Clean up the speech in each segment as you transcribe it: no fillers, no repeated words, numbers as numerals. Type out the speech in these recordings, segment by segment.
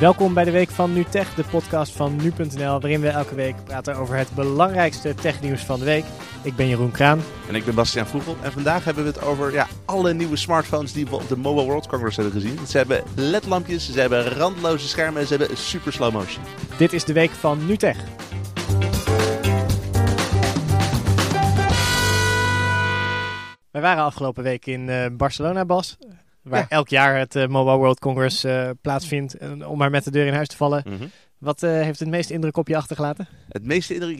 Welkom bij de Week van NuTech, de podcast van nu.nl, waarin we elke week praten over het belangrijkste technieuws van de week. Ik ben Jeroen Kraan. En ik ben Bastiaan Vroegel. En vandaag hebben we het over alle nieuwe smartphones die we op de Mobile World Congress hebben gezien. Ze hebben LED-lampjes, ze hebben randloze schermen en ze hebben super slow motion. Dit is de Week van NuTech. Wij waren afgelopen week in Barcelona, Bas. Waar elk jaar het Mobile World Congress plaatsvindt. Om maar met de deur in huis te vallen. Mm-hmm. Wat heeft het meeste indruk op je achtergelaten? Het meeste indruk,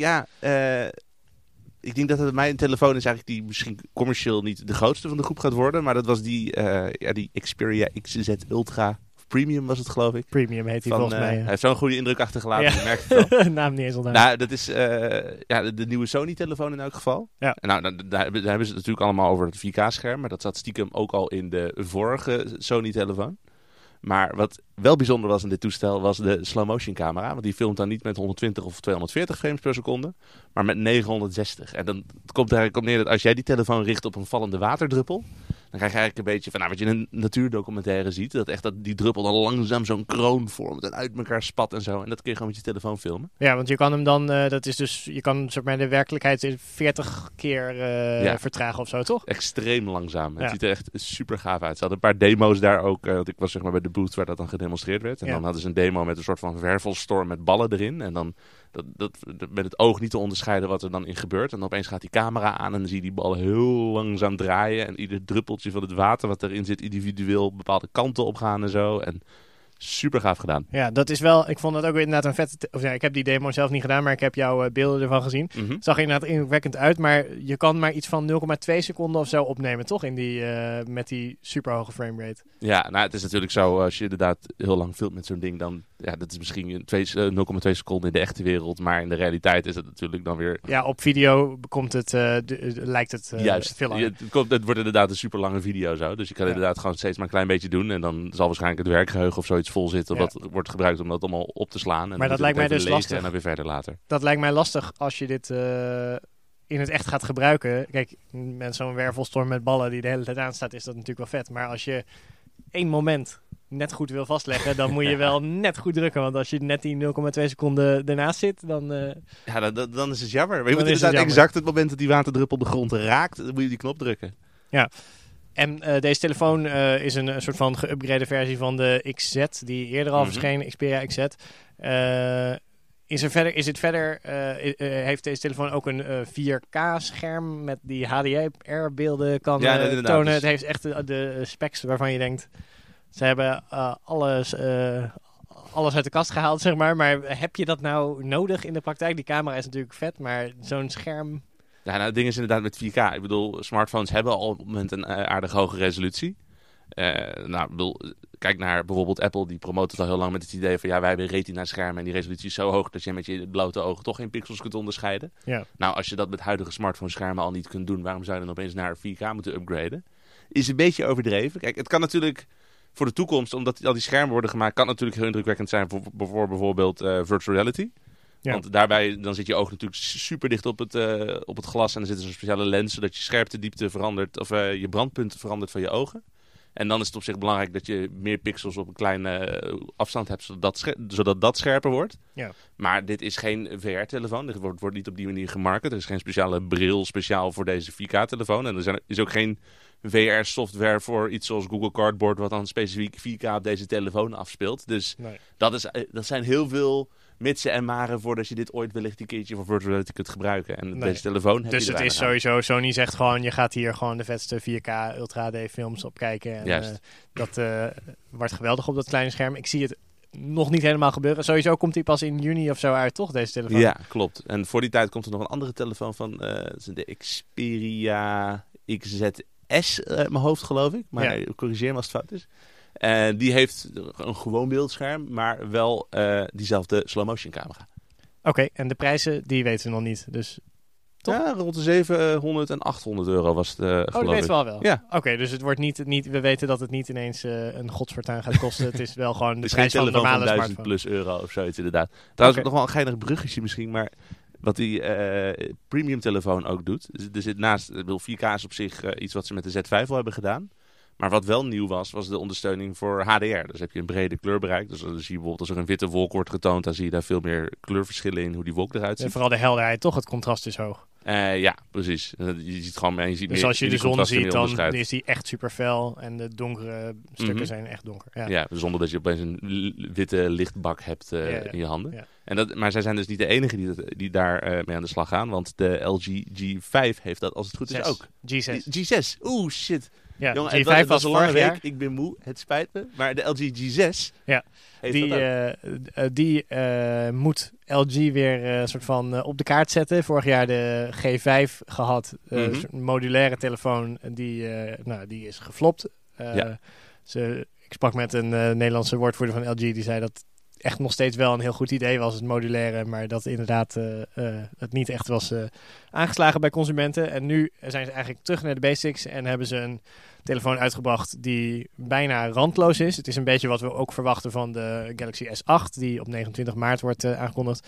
ik denk dat het bij mij een telefoon is eigenlijk die misschien commercieel niet de grootste van de groep gaat worden. Maar dat was die Xperia XZ Ultra. Premium was het, geloof ik. Premium heet hij volgens mij. Hij heeft zo'n goede indruk achtergelaten. Ja. Je merkt het wel. Naam niet eens onthouden. Nou, dat is de nieuwe Sony-telefoon in elk geval. Ja. Nou, daar hebben ze het natuurlijk allemaal over het 4K-scherm. Maar dat zat stiekem ook al in de vorige Sony-telefoon. Maar wat wel bijzonder was in dit toestel was de slow-motion camera. Want die filmt dan niet met 120 of 240 frames per seconde. Maar met 960. En dan komt er eigenlijk op neer dat als jij die telefoon richt op een vallende waterdruppel, dan krijg je eigenlijk een beetje van wat je in een natuurdocumentaire ziet. Dat echt die druppel dan langzaam zo'n kroon vormt en uit elkaar spat en zo. En dat kun je gewoon met je telefoon filmen. Ja, want je kan hem dan, je kan zeg maar de werkelijkheid 40 keer vertragen of zo, toch? Extreem langzaam. Het ziet er echt super gaaf uit. Ze hadden een paar demo's daar ook. Want ik was zeg maar bij de booth waar dat dan gedemonstreerd werd. En dan hadden ze een demo met een soort van wervelstorm met ballen erin. En dan dat met het oog niet te onderscheiden wat er dan in gebeurt. En dan opeens gaat die camera aan en dan zie je die ballen heel langzaam draaien. En ieder druppeltje van het water wat erin zit individueel bepaalde kanten op gaan en zo. En super gaaf gedaan. Ja, dat is wel, ik vond het ook weer inderdaad een vette... ik heb die demo zelf niet gedaan, maar ik heb jouw beelden ervan gezien. Mm-hmm. Het zag er inderdaad indrukwekkend uit, maar je kan maar iets van 0,2 seconden of zo opnemen, toch? Met die superhoge framerate. Ja, nou het is natuurlijk zo, als je inderdaad heel lang filmt met zo'n ding, dan dat is misschien 0,2 seconden in de echte wereld, maar in de realiteit is het natuurlijk dan weer... Ja, op video komt het, lijkt het juist, veel langer. Het wordt inderdaad een super lange video zo, dus je kan inderdaad gewoon steeds maar een klein beetje doen en dan zal waarschijnlijk het werkgeheugen of zoiets vol zitten, wat wordt gebruikt om dat allemaal op te slaan. En maar dat lijkt mij dus lastig. En dan weer verder later. Dat lijkt mij lastig als je dit in het echt gaat gebruiken. Kijk, met zo'n wervelstorm met ballen die de hele tijd aanstaat, is dat natuurlijk wel vet. Maar als je één moment net goed wil vastleggen, dan moet je wel net goed drukken. Want als je net die 0,2 seconden ernaast zit, dan... dan is het jammer. Maar je moet inderdaad exact het moment dat die waterdruppel de grond raakt, dan moet je die knop drukken. Ja. En deze telefoon is een soort van geüpgrade versie van de XZ, die eerder al verscheen, Xperia XZ. Heeft deze telefoon ook een 4K-scherm met die HDR-beelden kan tonen? Dus het heeft echt de specs waarvan je denkt, ze hebben alles uit de kast gehaald, zeg maar. Maar heb je dat nou nodig in de praktijk? Die camera is natuurlijk vet, maar zo'n scherm... Ja, nou, het ding is inderdaad met 4K. Ik bedoel, smartphones hebben al op het moment een aardig hoge resolutie. Kijk naar bijvoorbeeld Apple, die promoot het al heel lang met het idee van wij hebben retina-schermen en die resolutie is zo hoog dat je met je blote ogen toch geen pixels kunt onderscheiden. Ja. Nou, als je dat met huidige smartphone-schermen al niet kunt doen, waarom zou je dan opeens naar 4K moeten upgraden? Is een beetje overdreven. Kijk, het kan natuurlijk voor de toekomst, omdat al die schermen worden gemaakt, kan het natuurlijk heel indrukwekkend zijn voor bijvoorbeeld virtual reality. Ja. Want daarbij dan zit je oog natuurlijk super dicht op het glas en dan zit er zo'n speciale lens zodat je scherptediepte verandert of je brandpunt verandert van je ogen. En dan is het op zich belangrijk dat je meer pixels op een kleine afstand hebt zodat dat scherper wordt. Ja. Maar dit is geen VR-telefoon. Er wordt niet op die manier gemarket. Er is geen speciale bril speciaal voor deze 4K-telefoon. En er is ook geen VR-software voor iets zoals Google Cardboard wat dan specifiek 4K op deze telefoon afspeelt. Dus dat zijn heel veel mitsen en maren voordat je dit ooit wellicht een keertje voor virtual reality kunt gebruiken. En deze telefoon heb dus je het is sowieso, Sony zegt gewoon, je gaat hier gewoon de vetste 4K Ultra HD films op kijken. En dat wordt geweldig op dat kleine scherm. Ik zie het nog niet helemaal gebeuren. Sowieso komt hij pas in juni of zo uit, toch, deze telefoon? Ja, klopt. En voor die tijd komt er nog een andere telefoon van de Xperia XZS uit mijn hoofd, geloof ik. Maar corrigeer me als het fout is. Die heeft een gewoon beeldscherm, maar wel diezelfde slow-motion camera. Oké, en de prijzen, die weten we nog niet. Dus, toch? Ja, rond de 700 en 800 euro was het, geloof ik. Dat weten we al wel? Ja. Oké, dus het wordt niet, we weten dat het niet ineens een godsfortuin gaat kosten. Het is wel gewoon de prijs van een normale smartphone. plus euro of zoiets, inderdaad. Trouwens, nog wel een geinig bruggetje misschien, maar wat die premium telefoon ook doet. Er zit naast, 4K is op zich iets wat ze met de Z5 al hebben gedaan. Maar wat wel nieuw was de ondersteuning voor HDR. Dus heb je een brede kleurbereik. Dus dan zie je bijvoorbeeld als er een witte wolk wordt getoond, dan zie je daar veel meer kleurverschillen in hoe die wolk eruit ziet. En vooral de helderheid, toch? Het contrast is hoog. Ja, precies. Je ziet gewoon, dus meer, als je de zon ziet, dan is die echt super fel. En de donkere stukken zijn echt donker. Ja, zonder dat je opeens een witte lichtbak hebt in je handen. Ja. Maar zij zijn dus niet de enige die daar mee aan de slag gaan. Want de LG G5 heeft dat als het goed is ook. G6. Oeh, shit. Ja, jongen, G5 was een lange week. Ik ben moe. Het spijt me. Maar de LG G6 die moet LG weer een soort van op de kaart zetten. Vorig jaar de G5 gehad. Een modulaire telefoon. Die is geflopt. Ik sprak met een Nederlandse woordvoerder van LG. Die zei dat echt nog steeds wel een heel goed idee was, het modulaire. Maar dat inderdaad het niet echt was aangeslagen bij consumenten. En nu zijn ze eigenlijk terug naar de basics. En hebben ze een telefoon uitgebracht die bijna randloos is. Het is een beetje wat we ook verwachten van de Galaxy S8. Die op 29 maart wordt aangekondigd.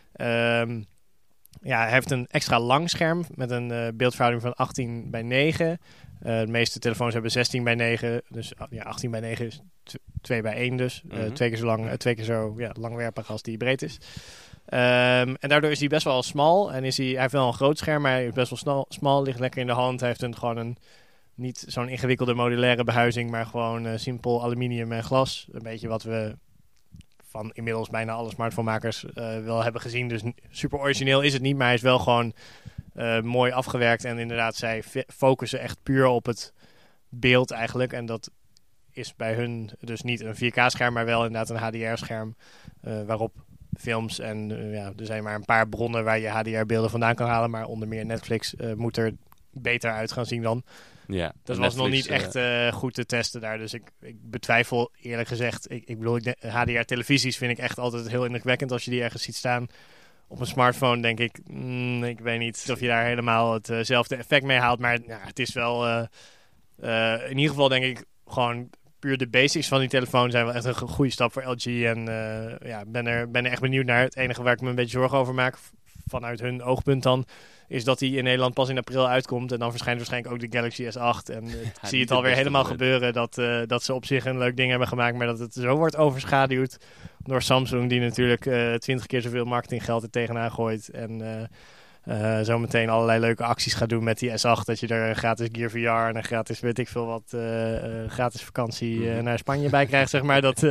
Hij heeft een extra lang scherm met een beeldverhouding van 18:9. De meeste telefoons hebben 16:9. Dus 18:9 is 2:1 dus. 2 keer zo lang, 2 keer zo langwerpig als die breed is. En daardoor is hij best wel smal. En hij heeft wel een groot scherm, maar hij is best wel smal. Ligt lekker in de hand. Hij heeft gewoon een niet zo'n ingewikkelde modulaire behuizing, maar gewoon simpel aluminium en glas. Een beetje wat we van inmiddels bijna alle smartphonemakers wel hebben gezien. Dus super origineel is het niet, maar hij is wel gewoon mooi afgewerkt. En inderdaad, zij focussen echt puur op het beeld eigenlijk. En dat is bij hun dus niet een 4K-scherm, maar wel inderdaad een HDR-scherm. Waarop films en er zijn maar een paar bronnen waar je HDR-beelden vandaan kan halen. Maar onder meer Netflix moet er beter uit gaan zien dan. Ja, dat was nog niet echt goed te testen daar. Dus ik betwijfel eerlijk gezegd. Ik bedoel, HDR-televisies vind ik echt altijd heel indrukwekkend als je die ergens ziet staan. Op een smartphone denk ik, ik weet niet of je daar helemaal hetzelfde effect mee haalt. Maar het is wel, in ieder geval denk ik, gewoon puur de basics van die telefoon zijn wel echt een goede stap voor LG. En ben er echt benieuwd naar. Het enige waar ik me een beetje zorgen over maak, vanuit hun oogpunt dan, is dat hij in Nederland pas in april uitkomt. En dan verschijnt waarschijnlijk ook de Galaxy S8. En ik zie het alweer helemaal gebeuren dat ze op zich een leuk ding hebben gemaakt, maar dat het zo wordt overschaduwd door Samsung, die natuurlijk 20 keer zoveel marketinggeld er tegenaan gooit. En zo meteen allerlei leuke acties gaat doen met die S8. Dat je er gratis Gear VR en een gratis, weet ik veel wat, gratis vakantie naar Spanje bij krijgt, zeg maar. Dat,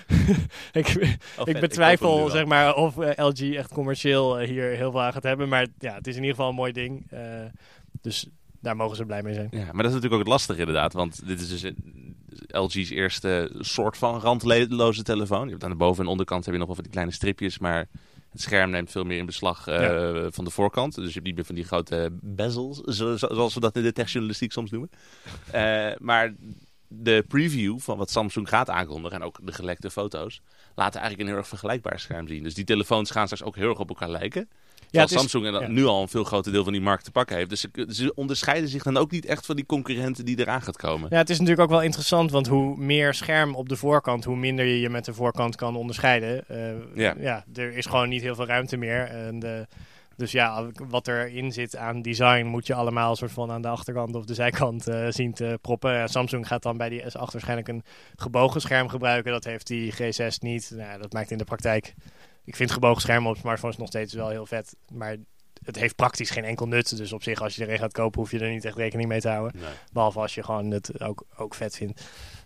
ik betwijfel, zeg maar, of LG echt commercieel hier heel veel aan gaat hebben. Maar ja, het is in ieder geval een mooi ding. Dus daar mogen ze blij mee zijn. Ja, maar dat is natuurlijk ook het lastige inderdaad. Want dit is dus LG's eerste soort van randloze telefoon. Je hebt aan de boven- en onderkant heb je nog wel van die kleine stripjes, maar het scherm neemt veel meer in beslag van de voorkant. Dus je hebt niet meer van die grote bezels, zoals we dat in de techjournalistiek soms noemen. Maar de preview van wat Samsung gaat aankondigen en ook de gelekte foto's laten eigenlijk een heel erg vergelijkbaar scherm zien. Dus die telefoons gaan straks ook heel erg op elkaar lijken. Ja, Samsung nu al een veel groter deel van die markt te pakken heeft. Dus ze onderscheiden zich dan ook niet echt van die concurrenten die eraan gaat komen. Ja, het is natuurlijk ook wel interessant, want hoe meer scherm op de voorkant, hoe minder je je met de voorkant kan onderscheiden. Er is gewoon niet heel veel ruimte meer. En dus wat erin zit aan design moet je allemaal soort van aan de achterkant of de zijkant zien te proppen. Samsung gaat dan bij die S8 waarschijnlijk een gebogen scherm gebruiken. Dat heeft die G6 niet. Dat maakt in de praktijk... Ik vind gebogen schermen op smartphones nog steeds wel heel vet. Maar het heeft praktisch geen enkel nut. Dus op zich, als je er een gaat kopen, hoef je er niet echt rekening mee te houden. Nee. Behalve als je gewoon het ook vet vindt.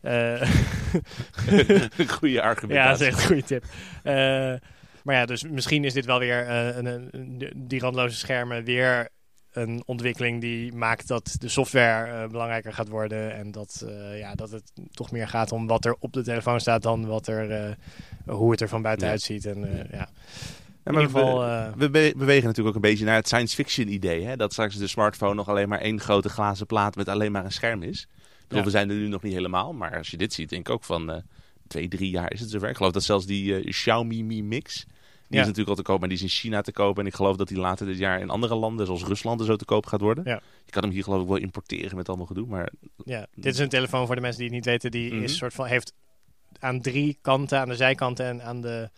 Goeie argument. Ja, dat is echt een goede tip. Maar ja, dus misschien is dit wel weer die randloze schermen weer een ontwikkeling die maakt dat de software belangrijker gaat worden. En dat het toch meer gaat om wat er op de telefoon staat dan hoe het er van buitenuit ziet. En maar in ieder geval, we bewegen natuurlijk ook een beetje naar het science fiction idee. Hè? Dat straks de smartphone nog alleen maar één grote glazen plaat met alleen maar een scherm is. We zijn er nu nog niet helemaal. Maar als je dit ziet, denk ik ook van 2-3 jaar is het zover. Ik geloof dat zelfs die Xiaomi Mi Mix, die is natuurlijk al te koop, maar die is in China te koop. En ik geloof dat die later dit jaar in andere landen, zoals Rusland, er zo te koop gaat worden. Ja. Je kan hem hier geloof ik wel importeren met allemaal gedoe. Maar ja, dit is een telefoon voor de mensen die het niet weten. Die is soort van, heeft aan 3 kanten, aan de zijkanten en aan de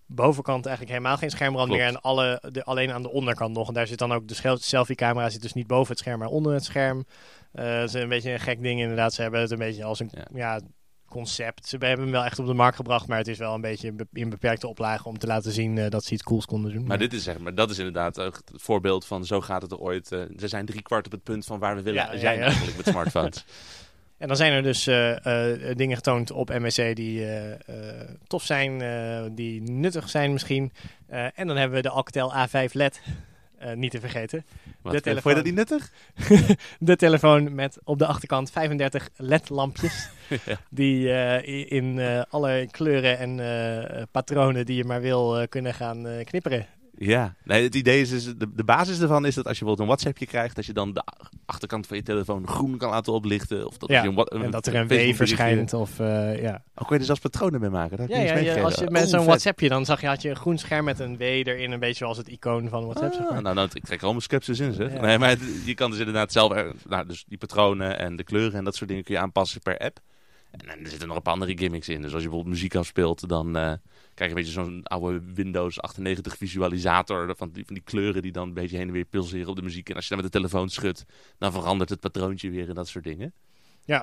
bovenkant eigenlijk helemaal geen schermrand meer. En alleen aan de onderkant nog. En daar zit dan ook de selfie-camera zit dus niet boven het scherm, maar onder het scherm. Dat is een beetje een gek ding inderdaad. Ze hebben het een beetje als een concept. Ze hebben hem wel echt op de markt gebracht, maar het is wel een beetje in beperkte oplage om te laten zien dat ze iets cools konden doen. Maar dit is dat is inderdaad ook het voorbeeld van zo gaat het er ooit. Ze zijn 3/4 op het punt van waar we willen zijn eigenlijk met smartphones. En dan zijn er dus dingen getoond op MWC die tof zijn, die nuttig zijn misschien. En dan hebben we de Alcatel A5 LED, niet te vergeten. Vond je dat niet nuttig? De telefoon met op de achterkant 35 LED-lampjes. Die in alle kleuren en patronen die je maar wil kunnen gaan knipperen. Ja, nee, het idee is dus, de basis ervan is dat als je bijvoorbeeld een WhatsAppje krijgt, dat je dan de achterkant van je telefoon groen kan laten oplichten. Of dat je en dat er een W verschijnt. Of, Ook kun je er zelfs patronen mee maken. Als je met zo'n WhatsAppje, dan had je een groen scherm met een W erin, een beetje zoals het icoon van WhatsApp. Zeg maar. Nou, ik trek er allemaal sceptisch in, zeg. Ja. Nee, maar je kan dus inderdaad zelf, dus die patronen en de kleuren en dat soort dingen kun je aanpassen per app. En er zitten nog een paar andere gimmicks in. Dus als je bijvoorbeeld muziek afspeelt, dan krijg je een beetje zo'n oude Windows 98 visualisator van die kleuren die dan een beetje heen en weer pulseren op de muziek. En als je dan met de telefoon schudt, dan verandert het patroontje weer en dat soort dingen. Ja,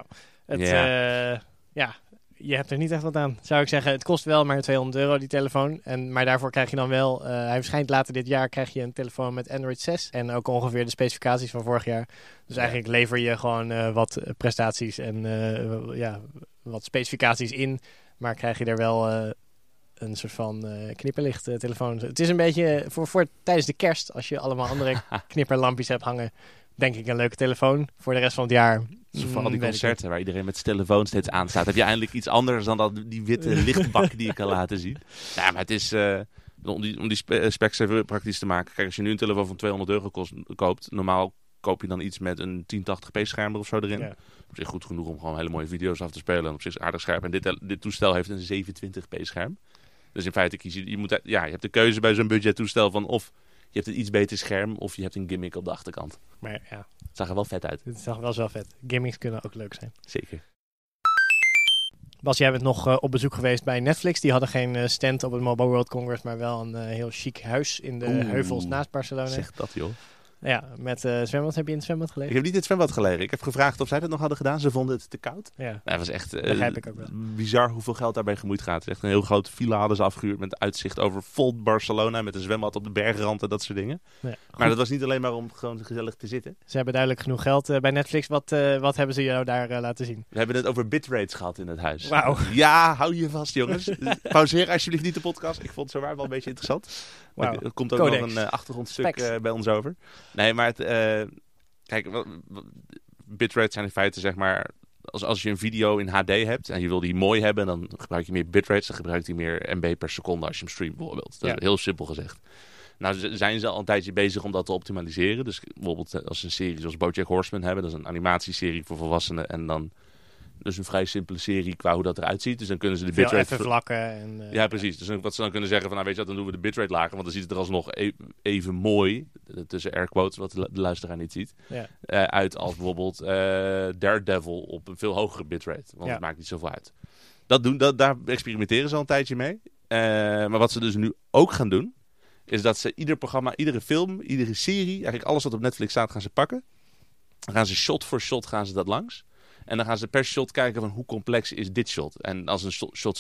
je hebt er niet echt wat aan, zou ik zeggen. Het kost wel maar €200 die telefoon. Maar daarvoor krijg je dan wel, hij verschijnt later dit jaar, krijg je een telefoon met Android 6. En ook ongeveer de specificaties van vorig jaar. Dus eigenlijk lever je gewoon wat prestaties en wat specificaties in. Maar krijg je er wel een soort van knipperlicht telefoon. Het is een beetje voor tijdens de kerst, als je allemaal andere knipperlampjes hebt hangen. Denk ik een leuke telefoon voor de rest van het jaar. Vooral die concerten waar iedereen met zijn telefoon steeds aanstaat. Heb je eindelijk iets anders dan die witte lichtbak die je kan laten zien? Nou, maar het is... om die specs even praktisch te maken. Kijk, als je nu een telefoon van €200 koopt, normaal koop je dan iets met een 1080p scherm er of zo erin. Ja. Op zich goed genoeg om gewoon hele mooie video's af te spelen. En op zich is aardig scherp. En dit toestel heeft een 720p scherm. Dus in feite kies je hebt de keuze bij zo'n budgettoestel van of je hebt een iets beter scherm of je hebt een gimmick op de achterkant. Maar ja. Het zag er wel vet uit. Het zag wel zo vet. Gimmicks kunnen ook leuk zijn. Zeker. Bas, jij bent nog op bezoek geweest bij Netflix. Die hadden geen stand op het Mobile World Congress, maar wel een heel chic huis in de heuvels naast Barcelona. Zeg dat, joh. Ja, met zwembad. Heb je in het zwembad gelegen? Ik heb niet in het zwembad gelegen. Ik heb gevraagd of zij dat nog hadden gedaan. Ze vonden het te koud. Ja. Nou, het was echt begrijp ik ook wel. Bizar hoeveel geld daarbij gemoeid gaat. Het is echt een heel grote villa hadden ze afgehuurd met uitzicht over vol Barcelona. Met een zwembad op de bergrand en dat soort dingen. Ja, maar dat was niet alleen maar om gewoon gezellig te zitten. Ze hebben duidelijk genoeg geld bij Netflix. Wat hebben ze jou daar laten zien? We hebben het over bitrates gehad in het huis. Wauw. Ja, hou je vast, jongens. Pauzeer alsjeblieft niet de podcast. Ik vond het zowaar wel een beetje interessant. Wow. Er komt ook nog een achtergrondstuk bij ons over. Nee, maar kijk, bitrates zijn in feite zeg maar... Als je een video in HD hebt en je wil die mooi hebben, dan gebruik je meer bitrates. Dan gebruikt hij meer MB per seconde als je hem streamt bijvoorbeeld. Dat is heel simpel gezegd. Nou zijn ze al een tijdje bezig om dat te optimaliseren. Dus bijvoorbeeld als ze een serie zoals BoJack Horseman hebben. Dat is een animatieserie voor volwassenen. En dan dus een vrij simpele serie qua hoe dat eruit ziet. Dus dan kunnen ze de bitrate... even vlakken. En, ja, precies. Dus wat ze dan kunnen zeggen van, nou weet je wat, dan doen we de bitrate lager. Want dan ziet het er alsnog even mooi, tussen air quotes, wat de luisteraar niet ziet, uit als bijvoorbeeld Daredevil op een veel hogere bitrate. Want het maakt niet zoveel uit. Daar experimenteren ze al een tijdje mee. Maar wat ze dus nu ook gaan doen, is dat ze ieder programma, iedere film, iedere serie, eigenlijk alles wat op Netflix staat, gaan ze pakken. Dan gaan ze shot voor shot gaan ze dat langs. En dan gaan ze per shot kijken van hoe complex is dit shot. En als een shot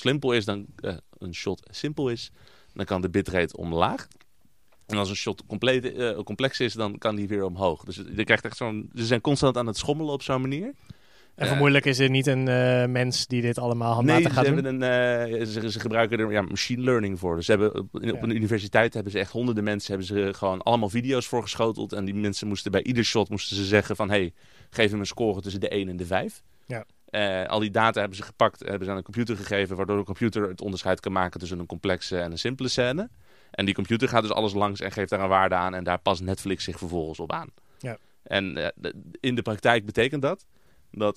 simpel is, dan kan de bitrate omlaag. En als een shot complex is, dan kan die weer omhoog. Dus je krijgt echt ze zijn constant aan het schommelen op zo'n manier. En vermoedelijk is er niet een mens die dit allemaal handmatig gaat doen? Nee, ze gebruiken er machine learning voor. Dus ze hebben, op een universiteit hebben ze echt honderden mensen, hebben ze gewoon allemaal video's voorgeschoteld. En die mensen moesten bij ieder shot zeggen van, hey, geef hem een score tussen de 1 en de 5. Ja. Al die data hebben ze gepakt, hebben ze aan een computer gegeven, waardoor de computer het onderscheid kan maken tussen een complexe en een simpele scène. En die computer gaat dus alles langs en geeft daar een waarde aan en daar past Netflix zich vervolgens op aan. Ja. En in de praktijk betekent dat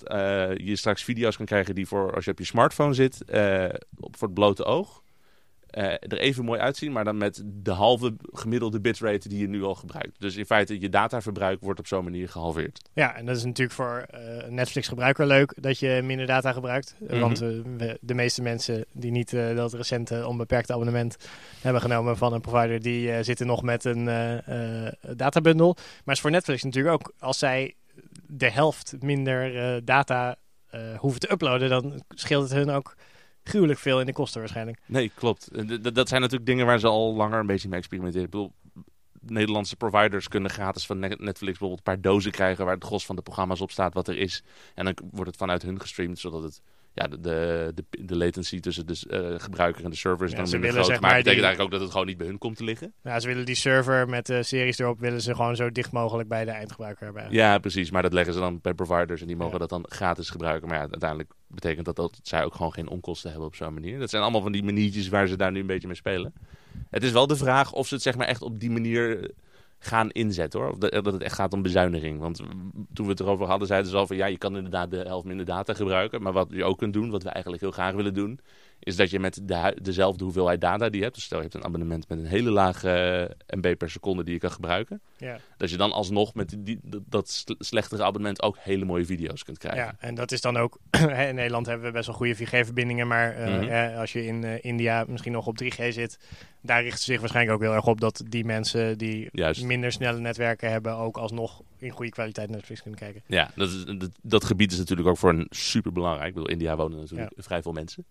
je straks video's kan krijgen die als je op je smartphone zit, voor het blote oog, er even mooi uitzien, maar dan met de halve gemiddelde bitrate die je nu al gebruikt. Dus in feite, je dataverbruik wordt op zo'n manier gehalveerd. Ja, en dat is natuurlijk voor Netflix-gebruiker leuk dat je minder data gebruikt. Want de meeste mensen die niet dat recente onbeperkte abonnement hebben genomen van een provider, die zitten nog met een databundel. Maar is voor Netflix natuurlijk ook, als zij de helft minder data hoeven te uploaden, dan scheelt het hun ook gruwelijk veel in de kosten waarschijnlijk. Nee, klopt. Dat zijn natuurlijk dingen waar ze al langer een beetje mee experimenteren. Ik bedoel, Nederlandse providers kunnen gratis van Netflix bijvoorbeeld een paar dozen krijgen waar het gros van de programma's op staat wat er is. En dan wordt het vanuit hun gestreamd, zodat het de latency tussen de gebruiker en de server is dan minder groot. Zeg maar dat betekent eigenlijk ook dat het gewoon niet bij hun komt te liggen. Ja, ze willen die server met de series erop willen ze gewoon zo dicht mogelijk bij de eindgebruiker hebben. Ja, precies. Maar dat leggen ze dan bij providers en die mogen dat dan gratis gebruiken. Maar ja, uiteindelijk betekent dat zij ook gewoon geen onkosten hebben op zo'n manier. Dat zijn allemaal van die maniertjes waar ze daar nu een beetje mee spelen. Het is wel de vraag of ze het zeg maar echt op die manier gaan inzetten, hoor. Of dat het echt gaat om bezuiniging. Want toen we het erover hadden, zeiden ze al van ja, je kan inderdaad de helft minder data gebruiken. Maar wat je ook kunt doen, wat we eigenlijk heel graag willen doen, is dat je met dezelfde hoeveelheid data die je hebt, dus stel je hebt een abonnement met een hele lage MB per seconde die je kan gebruiken, dat je dan alsnog met dat slechtere abonnement ook hele mooie video's kunt krijgen. Ja, en dat is dan ook, in Nederland hebben we best wel goede 4G-verbindingen, maar als je in India misschien nog op 3G zit, daar richten ze zich waarschijnlijk ook heel erg op dat die mensen die minder snelle netwerken hebben ook alsnog in goede kwaliteit Netflix kunnen kijken. Ja, dat gebied is natuurlijk ook voor een super belangrijk. Ik bedoel, India wonen natuurlijk vrij veel mensen.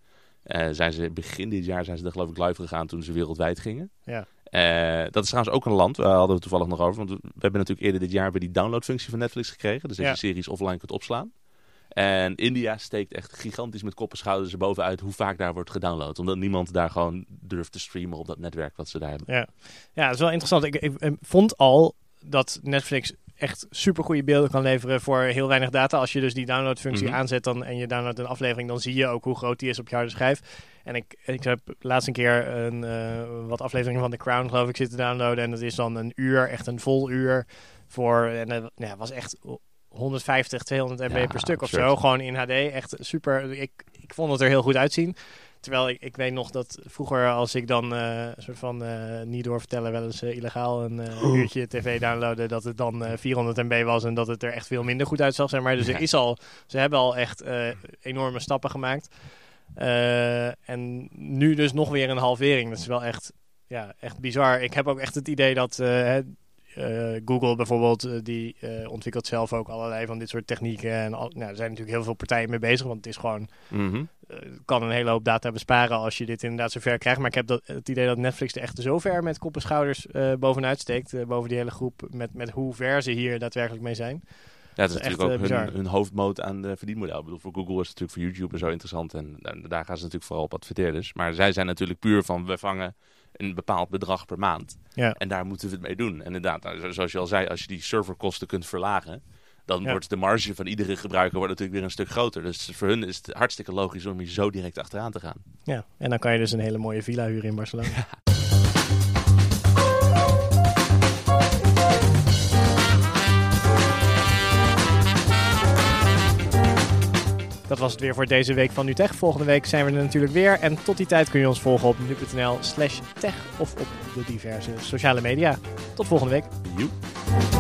Begin dit jaar zijn ze er geloof ik live gegaan toen ze wereldwijd gingen. Ja. Dat is trouwens ook een land, daar hadden we toevallig nog over. Want we hebben natuurlijk eerder dit jaar die downloadfunctie van Netflix gekregen. Dus dat je series offline kunt opslaan. En India steekt echt gigantisch met kop en schouders erbovenuit hoe vaak daar wordt gedownload. Omdat niemand daar gewoon durft te streamen op dat netwerk wat ze daar hebben. Ja, dat is wel interessant. Ik vond al dat Netflix echt super goede beelden kan leveren voor heel weinig data. Als je dus die downloadfunctie aanzet en je downloadt een aflevering, dan zie je ook hoe groot die is op je harde schijf. En ik heb laatst een keer wat afleveringen van The Crown, geloof ik, zitten downloaden. En dat is dan een uur, echt een vol uur voor. En dat was echt 150, 200 MB per stuk absurd. of zo. Gewoon in HD. Echt super. Ik vond het er heel goed uitzien. Terwijl ik weet nog dat vroeger als ik dan soort van niet doorvertellen wel eens illegaal een uurtje tv downloaden, dat het dan 400 MB was en dat het er echt veel minder goed uitzag. Zeg maar. Dus ze hebben al echt enorme stappen gemaakt. En nu dus nog weer een halvering. Dat is wel echt bizar. Ik heb ook echt het idee dat Google bijvoorbeeld, die ontwikkelt zelf ook allerlei van dit soort technieken. En er zijn natuurlijk heel veel partijen mee bezig, want het is gewoon kan een hele hoop data besparen als je dit inderdaad zover krijgt. Maar ik heb het idee dat Netflix er echt zo ver met kop en schouders bovenuit steekt, boven die hele groep, met hoe ver ze hier daadwerkelijk mee zijn. Ja, het is natuurlijk ook hun hoofdmoot aan de verdienmodel. Ik bedoel, voor Google is het natuurlijk voor YouTube en zo interessant. En daar gaan ze natuurlijk vooral op adverteerders. Maar zij zijn natuurlijk puur van, we vangen een bepaald bedrag per maand. Ja. En daar moeten we het mee doen. En inderdaad, zoals je al zei, als je die serverkosten kunt verlagen, dan wordt de marge van iedere gebruiker natuurlijk weer een stuk groter. Dus voor hun is het hartstikke logisch om hier zo direct achteraan te gaan. Ja, en dan kan je dus een hele mooie villa huren in Barcelona. Ja. Dat was het weer voor deze week van NuTech. Volgende week zijn we er natuurlijk weer. En tot die tijd kun je ons volgen op nu.nl/tech of op de diverse sociale media. Tot volgende week. Joep.